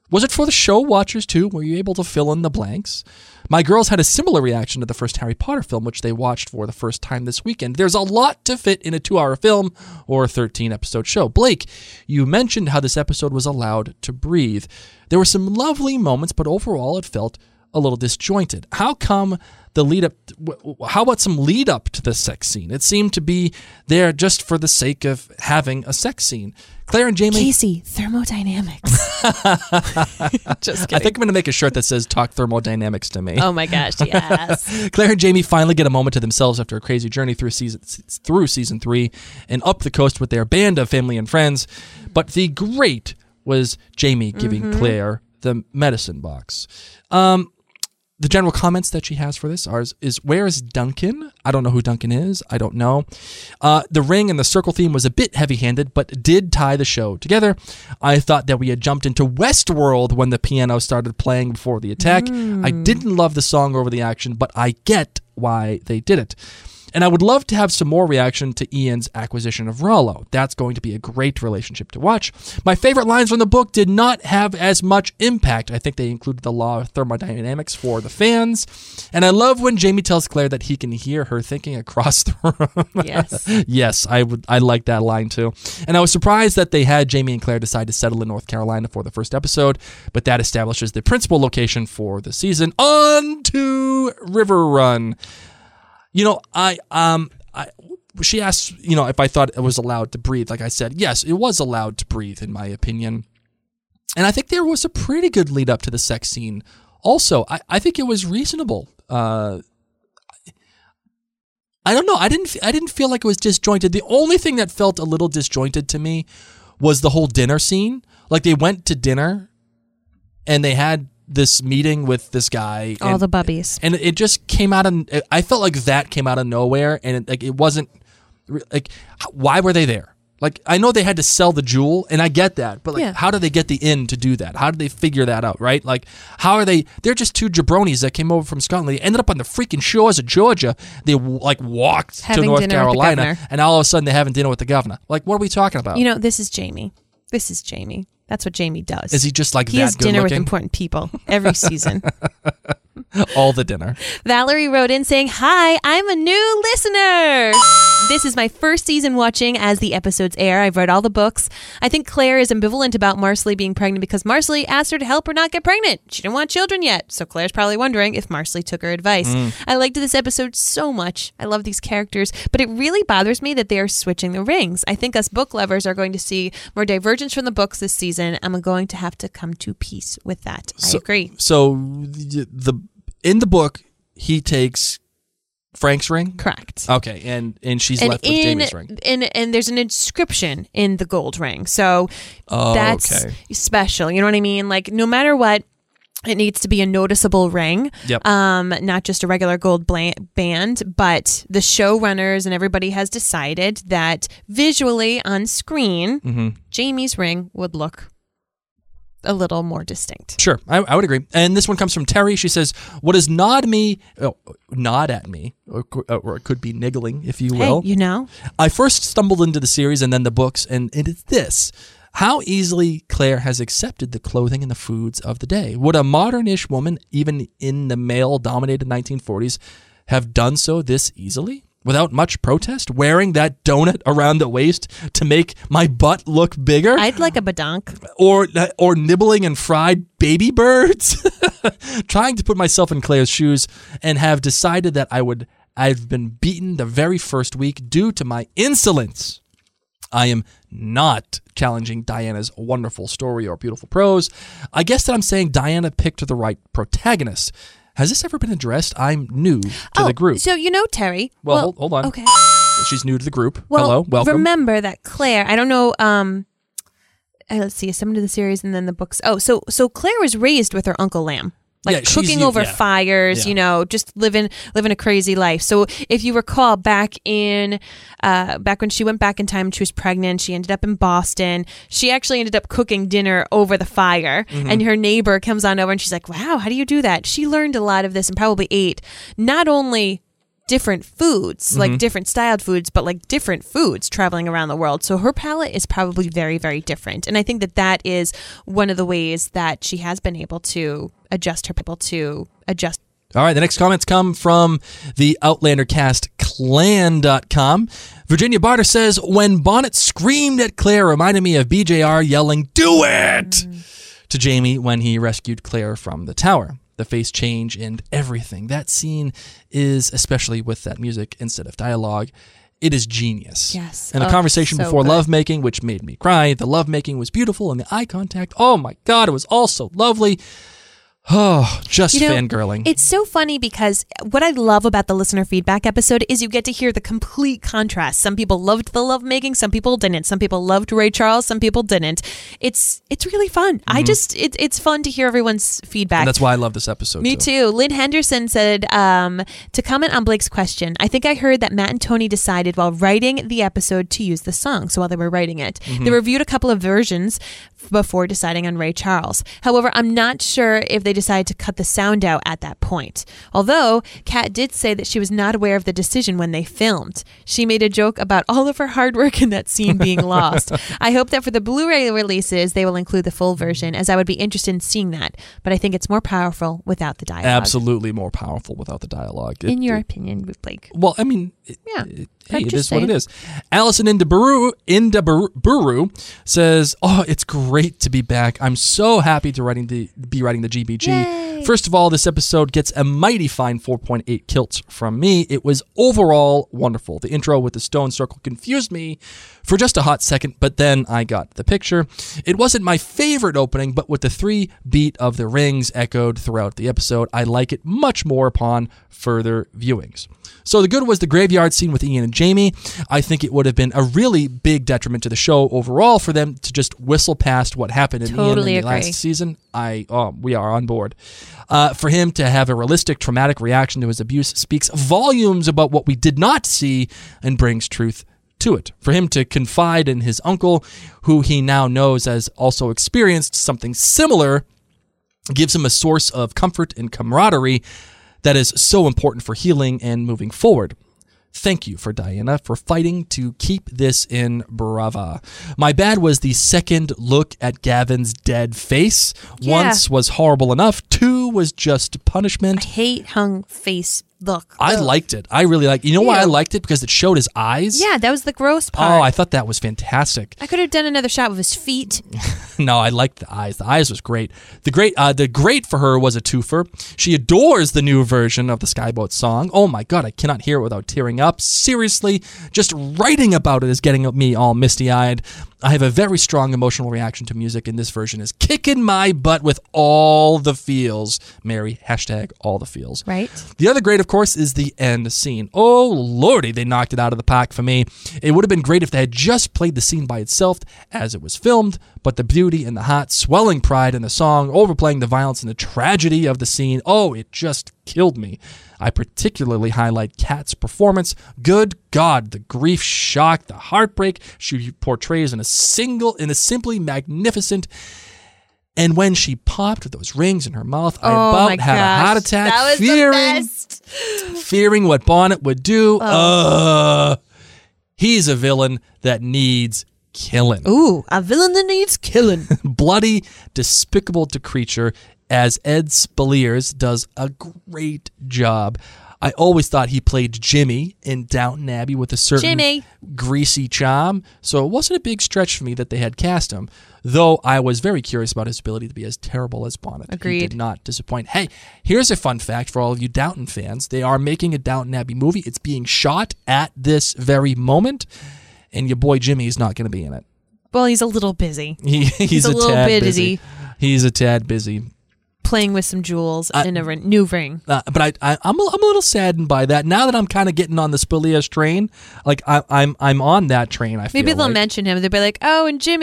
[SPEAKER 5] Was it for the show watchers too? Were you able to fill in the blanks? My girls had a similar reaction to the first Harry Potter film, which they watched for the first time this weekend. There's a lot to fit in a two-hour film or a thirteen-episode show. Blake, you mentioned how this episode was allowed to breathe. There were some lovely moments, but overall it felt a little disjointed. How come the lead up, how about some lead up to the sex scene? It seemed to be there just for the sake of having a sex scene. Claire and Jamie.
[SPEAKER 3] Casey, thermodynamics. Just kidding.
[SPEAKER 5] I think I'm going to make a shirt that says talk thermodynamics to me.
[SPEAKER 3] Oh my gosh, yes.
[SPEAKER 5] Claire and Jamie finally get a moment to themselves after a crazy journey through season through season three and up the coast with their band of family and friends. But the great was Jamie giving mm-hmm. Claire the medicine box. Um, The general comments that she has for this are, is, where is Duncan? I don't know who Duncan is. I don't know. Uh, the ring and the circle theme was a bit heavy-handed, but did tie the show together. I thought that we had jumped into Westworld when the piano started playing before the attack. Mm. I didn't love the song over the action, but I get why they did it. And I would love to have some more reaction to Ian's acquisition of Rollo. That's going to be a great relationship to watch. My favorite lines from the book did not have as much impact. I think they included the law of thermodynamics for the fans. And I love when Jamie tells Claire that he can hear her thinking across the room.
[SPEAKER 3] Yes.
[SPEAKER 5] Yes, I would. I like that line too. And I was surprised that they had Jamie and Claire decide to settle in North Carolina for the first episode, but that establishes the principal location for the season. On to River Run. You know, I um, I, she asked, you know, if I thought it was allowed to breathe. Like I said, yes, it was allowed to breathe, in my opinion. And I think there was a pretty good lead up to the sex scene. Also, I, I think it was reasonable. Uh, I don't know. I didn't. I didn't feel like it was disjointed. The only thing that felt a little disjointed to me was the whole dinner scene. Like they went to dinner, and they had this meeting with this guy,
[SPEAKER 3] all
[SPEAKER 5] and,
[SPEAKER 3] the bubbies,
[SPEAKER 5] and it just came out of. I felt like that came out of nowhere, and it, like it wasn't like why were they there? Like I know they had to sell the jewel, and I get that, but like
[SPEAKER 3] Yeah.
[SPEAKER 5] how did they get the inn to do that? How did they figure that out? Right? Like how are they? They're just two jabronis that came over from Scotland. They ended up on the freaking shores of Georgia. They like walked
[SPEAKER 3] Having
[SPEAKER 5] to North
[SPEAKER 3] dinner with the
[SPEAKER 5] Carolina,
[SPEAKER 3] governor.
[SPEAKER 5] and all of a sudden they're having dinner with the governor. Like what are we talking about?
[SPEAKER 3] You know, this is Jamie. This is Jamie. That's what Jamie does.
[SPEAKER 5] Is he just like
[SPEAKER 3] he
[SPEAKER 5] that
[SPEAKER 3] has
[SPEAKER 5] good
[SPEAKER 3] dinner with
[SPEAKER 5] looking?
[SPEAKER 3] important people every season.
[SPEAKER 5] All the dinner.
[SPEAKER 3] Valerie wrote in saying, "Hi, I'm a new listener. This is my first season watching as the episodes air. I've read all the books. I think Claire is ambivalent about Marcelly being pregnant because Marcelly asked her to help her not get pregnant. She didn't want children yet, so Claire's probably wondering if Marcelly took her advice.
[SPEAKER 5] Mm.
[SPEAKER 3] I liked this episode so much. I love these characters, but it really bothers me that they are switching the rings. I think us book lovers are going to see more divergence from the books this season. I'm going to have to come to peace with that.
[SPEAKER 5] So-
[SPEAKER 3] I agree.
[SPEAKER 5] So the, the in the book he takes Frank's ring.
[SPEAKER 3] Correct.
[SPEAKER 5] Okay, and and she's
[SPEAKER 3] And
[SPEAKER 5] left with
[SPEAKER 3] in,
[SPEAKER 5] Jamie's ring.
[SPEAKER 3] And, and there's an inscription in the gold ring. So
[SPEAKER 5] Oh,
[SPEAKER 3] that's
[SPEAKER 5] okay.
[SPEAKER 3] special. You know what I mean? Like, no matter what, it needs to be a noticeable ring.
[SPEAKER 5] Yep.
[SPEAKER 3] Um, not just a regular gold bla- band, but the showrunners and everybody has decided that visually on screen,
[SPEAKER 5] Mm-hmm.
[SPEAKER 3] Jamie's ring would look a little more distinct.
[SPEAKER 5] Sure, I, I would agree. And this one comes from Terry. She says, "What does nod me, oh, nod at me, or, or it could be niggling, if you will.
[SPEAKER 3] Hey, you know?
[SPEAKER 5] I first stumbled into the series and then the books, and it is this: how easily Claire has accepted the clothing and the foods of the day. Would a modern-ish woman, even in the male-dominated nineteen forties, have done so this easily? Without much protest, wearing that donut around the waist to make my butt look bigger?
[SPEAKER 3] I'd like a badonk.
[SPEAKER 5] Or or nibbling and fried baby birds? Trying to put myself in Claire's shoes and have decided that I would I've been beaten the very first week due to my insolence. I am not challenging Diana's wonderful story or beautiful prose. I guess that I'm saying Diana picked the right protagonist. Has this ever been addressed? I'm new to
[SPEAKER 3] oh,
[SPEAKER 5] the group.
[SPEAKER 3] So, you know, Terry.
[SPEAKER 5] Well, hold, hold on.
[SPEAKER 3] Okay.
[SPEAKER 5] She's new to the group.
[SPEAKER 3] Well,
[SPEAKER 5] Hello, welcome.
[SPEAKER 3] Remember that Claire, I don't know, um, uh, let's see, some to the series and then the books. Oh, so so Claire was raised with her Uncle Lamb. Like
[SPEAKER 5] Yeah, she's
[SPEAKER 3] cooking
[SPEAKER 5] u-
[SPEAKER 3] over
[SPEAKER 5] yeah.
[SPEAKER 3] fires,
[SPEAKER 5] Yeah.
[SPEAKER 3] you know, just living living a crazy life. So if you recall, back in uh, back when she went back in time, she was pregnant. She ended up in Boston. She actually ended up cooking dinner over the fire,
[SPEAKER 5] Mm-hmm.
[SPEAKER 3] and her neighbor comes on over and she's like, "Wow, how do you do that?" She learned a lot of this and probably ate not only different foods,
[SPEAKER 5] Mm-hmm.
[SPEAKER 3] like different styled foods, but like different foods traveling around the world. So her palate is probably very, very different. And I think that that is one of the ways that she has been able to adjust her people to adjust.
[SPEAKER 5] All right, the next comments come from the Outlander Cast Clan dot com. Virginia Barter says, when Bonnet screamed at Claire reminded me of B J R yelling, "Do it!" Mm. to Jamie when he rescued Claire from the tower. The face change and everything. That scene is, especially with that music instead of dialogue, it is genius.
[SPEAKER 3] Yes.
[SPEAKER 5] And the
[SPEAKER 3] Oh,
[SPEAKER 5] conversation
[SPEAKER 3] so
[SPEAKER 5] before
[SPEAKER 3] good.
[SPEAKER 5] lovemaking, which made me cry. The lovemaking was beautiful, and the eye contact, oh my God, it was all so lovely. Oh, just
[SPEAKER 3] You know,
[SPEAKER 5] fangirling.
[SPEAKER 3] It's so funny because what I love about the listener feedback episode is you get to hear the complete contrast. Some people loved the lovemaking, some people didn't. Some people loved Ray Charles, some people didn't. It's it's really fun. I just it, it's fun to hear everyone's feedback.
[SPEAKER 5] And that's why I love this episode.
[SPEAKER 3] Me too. Lynn Henderson said, um, to comment on Blake's question, I think I heard that Matt and Tony decided while writing the episode to use the song. So while they were writing it,
[SPEAKER 5] Mm-hmm.
[SPEAKER 3] they reviewed a couple of versions before deciding on Ray Charles. However, I'm not sure if they decided to cut the sound out at that point. Although, Kat did say that she was not aware of the decision when they filmed. She made a joke about all of her hard work in that scene being lost. I hope that for the Blu-ray releases, they will include the full version, as I would be interested in seeing that. But I think it's more powerful without the dialogue.
[SPEAKER 5] Absolutely more powerful without the dialogue. It-
[SPEAKER 3] In your
[SPEAKER 5] it-
[SPEAKER 3] opinion, Blake.
[SPEAKER 5] well, I mean, it,
[SPEAKER 3] Yeah.
[SPEAKER 5] it-
[SPEAKER 3] I'm
[SPEAKER 5] hey, it
[SPEAKER 3] just
[SPEAKER 5] is what it
[SPEAKER 3] saying.
[SPEAKER 5] is. Allison Indaburu, Indaburu says, "Oh, it's great to be back. I'm so happy to writing the be writing the G B G.
[SPEAKER 3] Yay.
[SPEAKER 5] First of all, this episode gets a mighty fine four point eight kilts from me. It was overall wonderful. The intro with the stone circle confused me for just a hot second, but then I got the picture. It wasn't my favorite opening, but with the three beat of the rings echoed throughout the episode, I like it much more upon further viewings. So the good was the graveyard scene with Ian and Jamie. I think it would have been a really big detriment to the show overall for them to just whistle past what happened in
[SPEAKER 3] Totally
[SPEAKER 5] Ian in the
[SPEAKER 3] agree.
[SPEAKER 5] last season. I oh, we are on board. Uh, for him to have a realistic, traumatic reaction to his abuse speaks volumes about what we did not see and brings truth to it. For him to confide in his uncle, who he now knows has also experienced something similar, gives him a source of comfort and camaraderie that is so important for healing and moving forward. Thank you for Diana for fighting to keep this in Brava. My bad was the second look at Gavin's dead face.
[SPEAKER 3] Yeah.
[SPEAKER 5] Once was horrible enough. Two was just punishment.
[SPEAKER 3] I hate hung face look.
[SPEAKER 5] I
[SPEAKER 3] Ugh.
[SPEAKER 5] liked it. I really liked it. You know why I
[SPEAKER 3] Ew.
[SPEAKER 5] liked it? Because it showed his eyes.
[SPEAKER 3] Yeah, that was the gross part.
[SPEAKER 5] Oh, I thought that was fantastic.
[SPEAKER 3] I could have done another shot with his feet.
[SPEAKER 5] No, I liked the eyes. The eyes was great. The great, uh, the great for her was a twofer. She adores the new version of the Skyboat song. Oh my God, I cannot hear it without tearing up. Seriously, just writing about it is getting me all misty-eyed. I have a very strong emotional reaction to music, and this version is kicking my butt with all the feels. Mary, hashtag all the feels.
[SPEAKER 3] Right.
[SPEAKER 5] The other great, of course, is the end scene. Oh, lordy, they knocked it out of the park for me. It would have been great if they had just played the scene by itself as it was filmed, but the beauty and the hot, swelling pride in the song, overplaying the violence and the tragedy of the scene, oh, it just killed me. I particularly highlight Kat's performance. Good God, the grief, shock, the heartbreak she portrays in a single, in a simply magnificent. And when she popped those rings in her mouth, I
[SPEAKER 3] Oh
[SPEAKER 5] about
[SPEAKER 3] my
[SPEAKER 5] had
[SPEAKER 3] gosh.
[SPEAKER 5] a heart attack,
[SPEAKER 3] That was
[SPEAKER 5] fearing,
[SPEAKER 3] the best.
[SPEAKER 5] fearing what Bonnet would do.
[SPEAKER 3] Oh.
[SPEAKER 5] Uh, he's a villain that needs killing.
[SPEAKER 3] Ooh, a villain that needs killing.
[SPEAKER 5] Bloody, despicable to creature, as Ed Spaliers does a great job. I always thought he played Jimmy in Downton Abbey with a certain
[SPEAKER 3] Jimmy.
[SPEAKER 5] greasy charm, so it wasn't a big stretch for me that they had cast him, though I was very curious about his ability to be as terrible as Bonnet.
[SPEAKER 3] Agreed.
[SPEAKER 5] He did not disappoint. Hey, here's a fun fact for all of you Downton fans. They are making a Downton Abbey movie. It's being shot at this very moment, and your boy Jimmy is not going to be in it.
[SPEAKER 3] Well, he's a little busy
[SPEAKER 5] He, he's,
[SPEAKER 3] He's a
[SPEAKER 5] a,
[SPEAKER 3] little
[SPEAKER 5] tad
[SPEAKER 3] bit
[SPEAKER 5] busy.
[SPEAKER 3] busy.
[SPEAKER 5] He's a tad busy.
[SPEAKER 3] playing with some jewels
[SPEAKER 5] I-
[SPEAKER 3] in a ring, new ring.
[SPEAKER 5] Uh, but I, I, I'm, a, I'm a little saddened by that. Now that I'm kind of getting on the Spilius train, like I, I'm, I'm on that train. I feel
[SPEAKER 3] Maybe they'll
[SPEAKER 5] like.
[SPEAKER 3] mention him. They'll be like, "Oh, and Jimmy."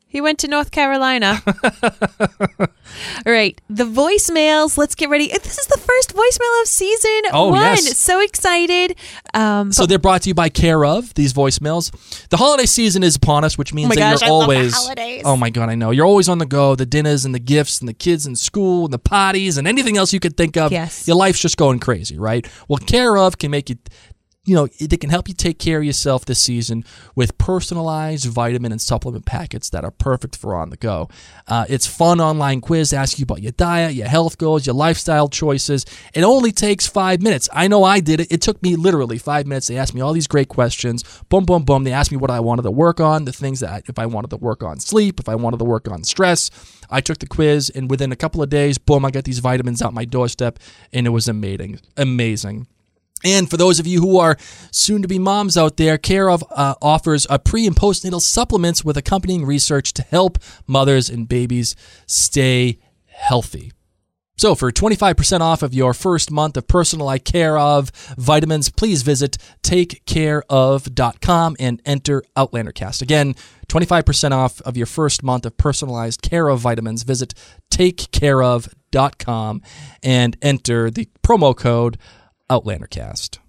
[SPEAKER 3] He went to North Carolina. All right. The voicemails. Let's get ready. This is the first voicemail of season
[SPEAKER 5] Oh,
[SPEAKER 3] one.
[SPEAKER 5] yes.
[SPEAKER 3] So excited. Um,
[SPEAKER 5] So they're brought to you by Care of, these voicemails. The holiday season is upon us, which means
[SPEAKER 3] Oh my
[SPEAKER 5] that
[SPEAKER 3] gosh,
[SPEAKER 5] you're
[SPEAKER 3] I love the
[SPEAKER 5] always
[SPEAKER 3] holidays.
[SPEAKER 5] Oh my god, I know. You're always on the go, the dinners and the gifts and the kids in school and the parties and anything else you could think of.
[SPEAKER 3] Yes.
[SPEAKER 5] Your life's just going crazy, right? Well, Care of can make you You know, they can help you take care of yourself this season with personalized vitamin and supplement packets that are perfect for on the go. Uh, it's fun online quiz asking you about your diet, your health goals, your lifestyle choices. It only takes five minutes. I know I did it. It took me literally five minutes. They asked me all these great questions. Boom, boom, boom. They asked me what I wanted to work on, the things that I, if I wanted to work on sleep, if I wanted to work on stress. I took the quiz, and within a couple of days, boom, I got these vitamins out my doorstep, and it was amazing. Amazing. And for those of you who are soon-to-be moms out there, Care of uh, offers a pre- and postnatal supplements with accompanying research to help mothers and babies stay healthy. So for twenty-five percent off of your first month of personalized Care of vitamins, please visit take care of dot com and enter OutlanderCast. Again, twenty-five percent off of your first month of personalized Care of vitamins. Visit take care of dot com and enter the promo code OutlanderCast.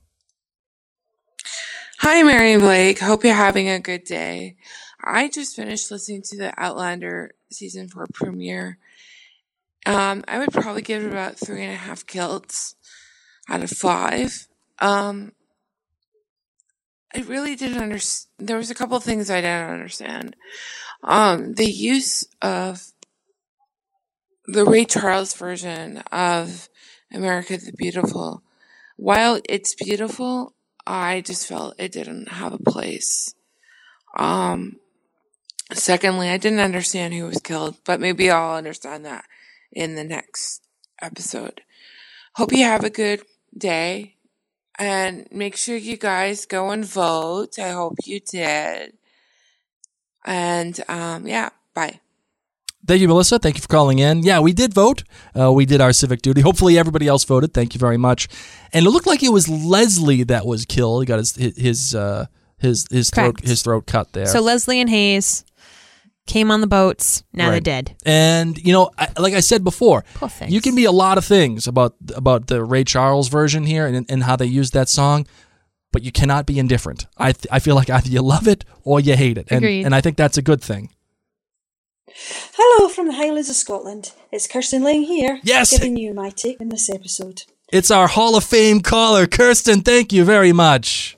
[SPEAKER 7] Hi, Mary and Blake. Hope you're having a good day. I just finished listening to the Outlander season four premiere. Um, I would probably give it about three and a half kilts out of five. Um, I really didn't understand. There was a couple of things I didn't understand. Um, the use of the Ray Charles version of America the Beautiful. While it's beautiful, I just felt it didn't have a place. Um, secondly, I didn't understand who was killed, but maybe I'll understand that in the next episode. Hope you have a good day, and make sure you guys go and vote. I hope you did. And, um, yeah, bye.
[SPEAKER 5] Thank you, Melissa. Thank you for calling in. Yeah, we did vote. Uh, we did our civic duty. Hopefully everybody else voted. Thank you very much. And it looked like it was Leslie that was killed. He got his his uh, his his throat
[SPEAKER 3] Correct.
[SPEAKER 5] his throat cut there.
[SPEAKER 3] So Leslie and Hayes came on the boats. Now they're
[SPEAKER 5] Right.
[SPEAKER 3] dead.
[SPEAKER 5] And you know, I, like I said before,
[SPEAKER 3] Poor things.
[SPEAKER 5] you can be a lot of things about about the Ray Charles version here and and how they use that song, but you cannot be indifferent. I th- I feel like either you love it or you hate it, and
[SPEAKER 3] Agreed.
[SPEAKER 5] and I think that's a good thing.
[SPEAKER 8] Hello from the Highlands of Scotland. It's Kirsten Lang here,
[SPEAKER 5] Yes.
[SPEAKER 8] giving you my take on this episode.
[SPEAKER 5] It's our Hall of Fame caller, Kirsten. Thank you very much.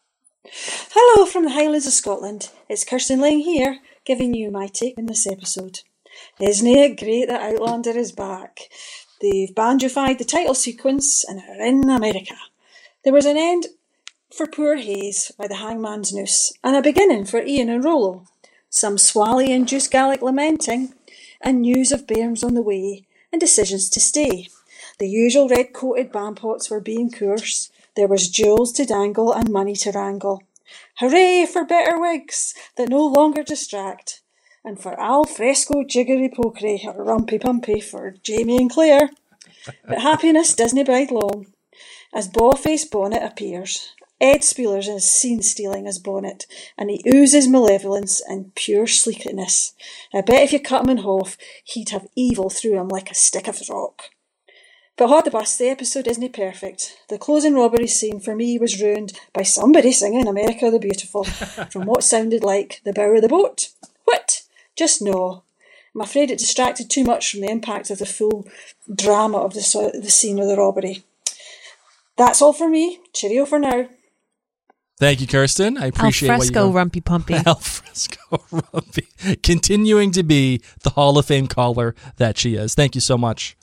[SPEAKER 8] Hello from the Highlands of Scotland. It's Kirsten Lang here, giving you my take on this episode. Isn't it great that Outlander is back? They've banjofied the title sequence and are in America. There was an end for poor Hayes by the hangman's noose, and a beginning for Ian and Rollo. Some Swally and Juice Gallic lamenting, and news of bairns on the way, and decisions to stay. The usual red-coated bampots were being course. There was jewels to dangle and money to wrangle. Hooray for better wigs that no longer distract, and for al fresco jiggery pokery or rumpy pumpy for Jamie and Claire. But happiness doesn't bide long. As Bawface Bonnet appears, Ed Spielers is seen stealing his bonnet, and he oozes malevolence and pure sleekness. I bet if you cut him in half, he'd have evil through him like a stick of rock. But hot the bus, the episode isn't perfect. The closing robbery scene for me was ruined by somebody singing America the Beautiful from what sounded like the bow of the boat. What? Just no. I'm afraid it distracted too much from the impact of the full drama of the, so- the scene of the robbery. That's all for me. Cheerio for now.
[SPEAKER 5] Thank you, Kirsten. I appreciate
[SPEAKER 3] Al
[SPEAKER 5] what
[SPEAKER 3] fresco
[SPEAKER 5] you
[SPEAKER 3] rumpy pumpy.
[SPEAKER 5] Al fresco rumpy. Continuing to be the Hall of Fame caller that she is. Thank you so much.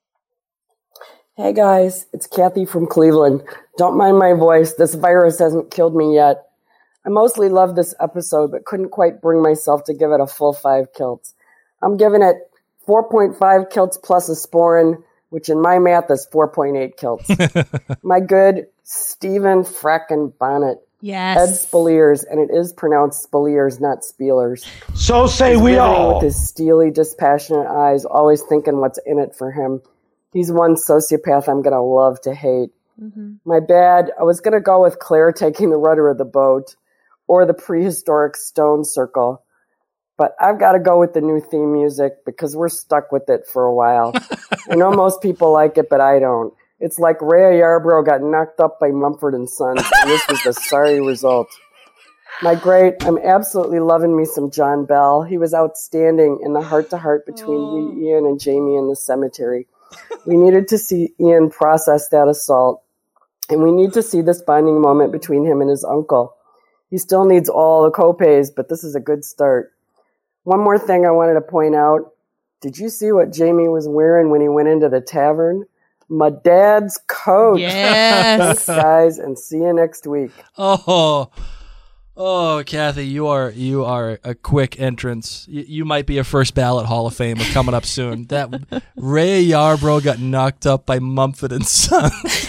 [SPEAKER 9] Hey guys, it's Kathy from Cleveland. Don't mind my voice. This virus hasn't killed me yet. I mostly loved this episode, but couldn't quite bring myself to give it a full five kilts. I'm giving it four point five kilts plus a sporin, which in my math is four point eight kilts. My good Stephen frackin' Bonnet.
[SPEAKER 3] Yes.
[SPEAKER 9] Ed Spaliers, and it is pronounced Spaliers, not Spielers.
[SPEAKER 10] So say
[SPEAKER 9] He's
[SPEAKER 10] we
[SPEAKER 9] glittering
[SPEAKER 10] all.
[SPEAKER 9] with his steely, dispassionate eyes, always thinking what's in it for him. He's one sociopath I'm going to love to hate.
[SPEAKER 3] Mm-hmm.
[SPEAKER 9] My bad. I was going to go with Claire taking the rudder of the boat or the prehistoric stone circle. But I've got to go with the new theme music because we're stuck with it for a while. I know most people like it, but I don't. It's like Rhea Yarbrough got knocked up by Mumford and Sons, and this was the sorry result. My great, I'm absolutely loving me some John Bell. He was outstanding in the heart-to-heart between oh. wee Ian and Jamie in the cemetery. We needed to see Ian process that assault, and we need to see this bonding moment between him and his uncle. He still needs all the copays, but this is a good start. One more thing I wanted to point out. Did you see what Jamie was wearing when he went into the tavern? My dad's coat.
[SPEAKER 3] Yes.
[SPEAKER 9] Thanks, guys, and see you next week.
[SPEAKER 5] Oh, oh, Kathy, you are you are a quick entrance. You, you might be a first ballot Hall of Famer coming up soon. That Rhea Yarbrough got knocked up by Mumford and Sons.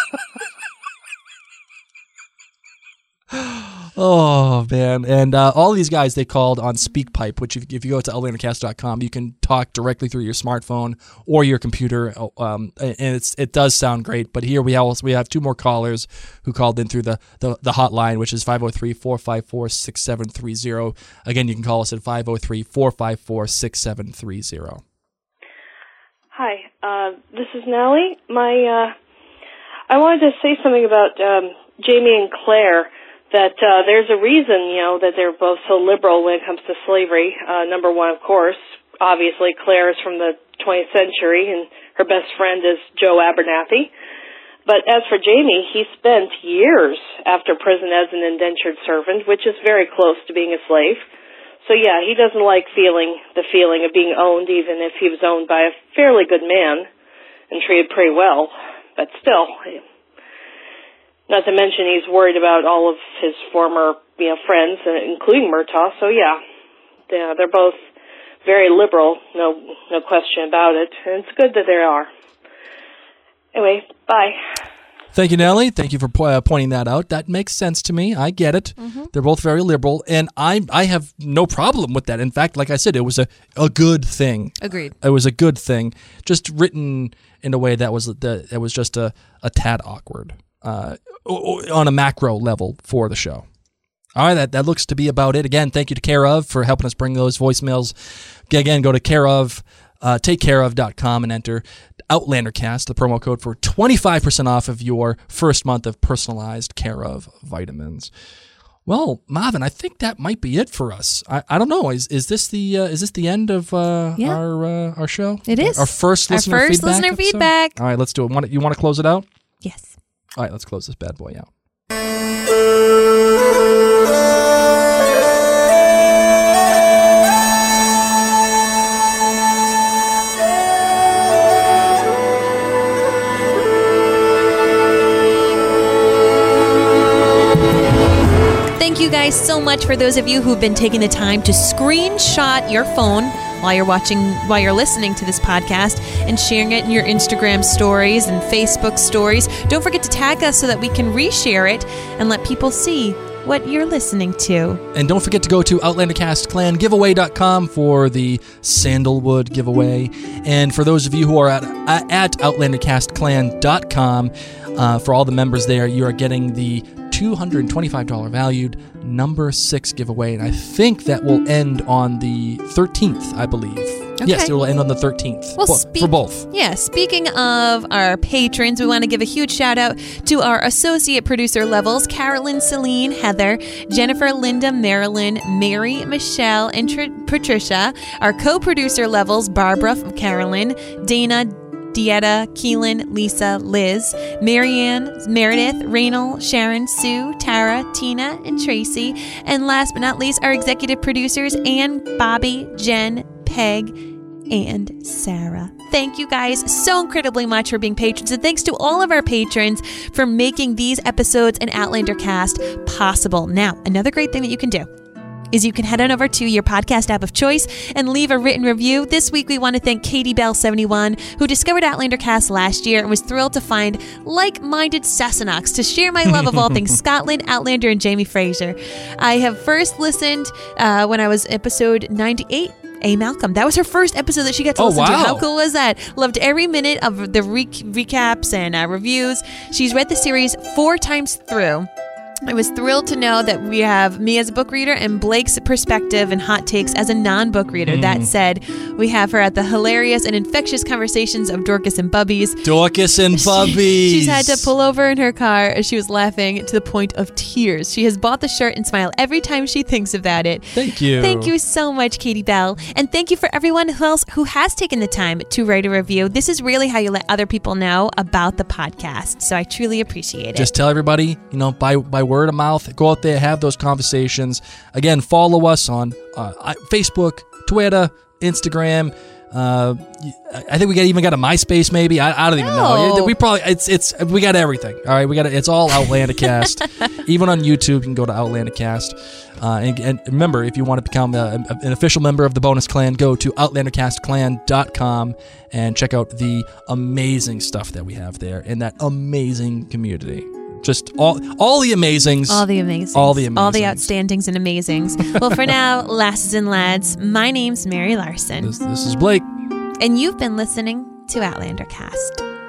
[SPEAKER 5] Oh, man. And uh, all these guys, they called on SpeakPipe, which if, if you go to outlander cast dot com, you can talk directly through your smartphone or your computer. Um, and it's it does sound great. But here we have, we have two more callers who called in through the, the, the hotline, which is five oh three, four five four, six seven three oh. Again, you can call us at five oh three, four five four, six seven three oh.
[SPEAKER 10] Hi, uh, this is Nellie. My, uh, I wanted to say something about um, Jamie and Claire. That uh, there's a reason, you know, that they're both so liberal when it comes to slavery. Uh, number one, of course, obviously Claire is from the twentieth century, and her best friend is Joe Abernathy. But as for Jamie, he spent years after prison as an indentured servant, which is very close to being a slave. So yeah, he doesn't like feeling the feeling of being owned, even if he was owned by a fairly good man and treated pretty well. But still, not to mention he's worried about all of his former, you know, friends, including Murtaugh. So yeah, yeah, they're both very liberal, no, no question about it, and it's good that they are. Anyway, bye.
[SPEAKER 5] Thank you, Nellie. Thank you for po- uh, pointing that out. That makes sense to me. I get it. Mm-hmm. They're both very liberal, and I I have no problem with that. In fact, like I said, it was a, a good thing.
[SPEAKER 3] Agreed.
[SPEAKER 5] It was a good thing, just written in a way that was that it was just a, a tad awkward. Uh, on a macro level for the show. All right, that, that looks to be about it. Again, thank you to Care of for helping us bring those voicemails. Again, go to Care of, uh, take care of dot com and enter OutlanderCast, the promo code for twenty-five percent off of your first month of personalized Care of vitamins. Well, Marvin, I think that might be it for us. I, I don't know. Is is this the uh, is this the end of uh,
[SPEAKER 3] yeah.
[SPEAKER 5] our uh, our show?
[SPEAKER 3] It is
[SPEAKER 5] our first listener
[SPEAKER 3] our first
[SPEAKER 5] feedback.
[SPEAKER 3] listener
[SPEAKER 5] episode?
[SPEAKER 3] feedback.
[SPEAKER 5] All right, let's do it. Want, you want to close it out?
[SPEAKER 3] Yes.
[SPEAKER 5] All right, let's close this bad boy out.
[SPEAKER 3] Thank you guys so much for those of you who've been taking the time to screenshot your phone while you're watching, while you're listening to this podcast and sharing it in your Instagram stories and Facebook stories. Don't forget to tag us so that we can reshare it and let people see what you're listening to.
[SPEAKER 5] And don't forget to go to outlander cast clan giveaway dot com for the Sandalwood giveaway. And for those of you who are at, at outlander cast clan dot com, uh, for all the members there, you are getting the two hundred twenty-five dollars valued number six giveaway. And I think that will end on the thirteenth, I believe. Okay. Yes, it will end on the thirteenth
[SPEAKER 3] well,
[SPEAKER 5] for,
[SPEAKER 3] speak-
[SPEAKER 5] for both.
[SPEAKER 3] Yeah, speaking of our patrons, we want to give a huge shout out to our associate producer levels, Carolyn, Celine, Heather, Jennifer, Linda, Marilyn, Mary, Michelle, and Tr- Patricia. Our co-producer levels, Barbara, Carolyn, Dana, Dieta, Keelan, Lisa, Liz, Marianne, Meredith, Raynal, Sharon, Sue, Tara, Tina, and Tracy. And last but not least, our executive producers, Ann, Bobby, Jen, Peg, and Sarah. Thank you guys so incredibly much for being patrons, and thanks to all of our patrons for making these episodes and Outlander Cast possible. Now, another great thing that you can do is you can head on over to your podcast app of choice and leave a written review. This week, we want to thank Katie Bell seventy-one, who discovered Outlander Cast last year and was thrilled to find like-minded Sassenachs to share my love of all things Scotland, Outlander, and Jamie Fraser. I have first listened uh, when I was episode ninety-eight. A. Malcolm. That was her first episode that she got to
[SPEAKER 5] oh,
[SPEAKER 3] listen
[SPEAKER 5] wow.
[SPEAKER 3] to. How cool was that? Loved every minute of the re- recaps and uh, reviews. She's read the series four times through. I was thrilled to know that we have me as a book reader and Blake's perspective and hot takes as a non-book reader.
[SPEAKER 5] Mm.
[SPEAKER 3] That said, we have her at the hilarious and infectious conversations of Dorcas and Bubbies.
[SPEAKER 5] Dorcas and Bubbies.
[SPEAKER 3] She, she's had to pull over in her car as she was laughing to the point of tears. She has bought the shirt and smile every time she thinks about it.
[SPEAKER 5] Thank you.
[SPEAKER 3] Thank you so much, Katie Bell. And thank you for everyone who else who has taken the time to write a review. This is really how you let other people know about the podcast. So I truly appreciate it.
[SPEAKER 5] Just tell everybody, you know, by by word of mouth, go out there, have those conversations. Again, follow us on uh, Facebook, Twitter, Instagram. Uh, I think we got even got a MySpace, maybe. I, I don't even
[SPEAKER 3] No.
[SPEAKER 5] know. We probably it's it's we got everything. All right, we got it. It's all Outlandercast. Even on YouTube, you can go to Outlandercast. Uh, and, and remember, if you want to become a, an official member of the Bonus Clan, go to outlandercast clan dot com and check out the amazing stuff that we have there in that amazing community. Just all all the amazings.
[SPEAKER 3] All the amazings.
[SPEAKER 5] All the amazings.
[SPEAKER 3] All the outstandings and amazings. Well, for now, lasses and lads, my name's Mary Larson.
[SPEAKER 5] This, this is Blake.
[SPEAKER 3] And you've been listening to Outlander Cast.